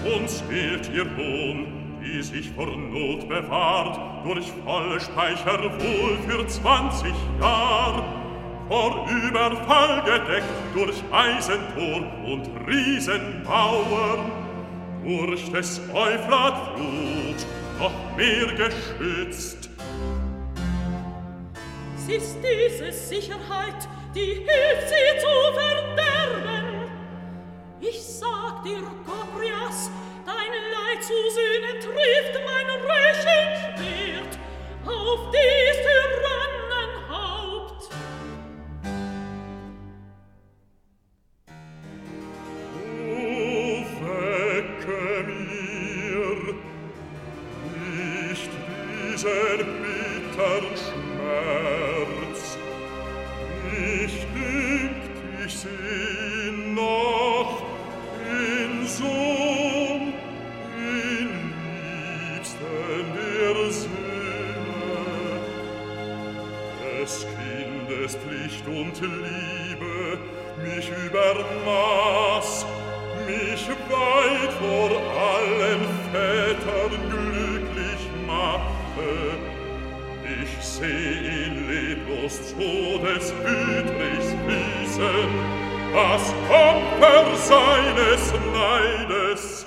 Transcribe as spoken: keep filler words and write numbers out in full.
Uns fehlt ihr Lohn, die sich vor Not bewahrt, durch volle Speicher wohl für zwanzig Jahr. Vor Überfall gedeckt durch Eisentor und Riesenmauern, durch des Euphrat Flut noch mehr geschützt. Es ist diese Sicherheit, die hilft sie zu verderben. Ich sag dir, Gobrias, dein Leid zu sühnen trifft mein Rechenschwert auf dies Tyrannenhaupt. O wecke mir nicht diesen bittern Schmerz, ich dünkt, ich seh noch in Sohn, in Liebsten der Söhne, des Kindes Pflicht und Liebe mich über Maß, mich weit vor allen Vätern glücklich mache. Ich seh ihn leblos zu des Wütrichs Füßen, das Opfer seines Neides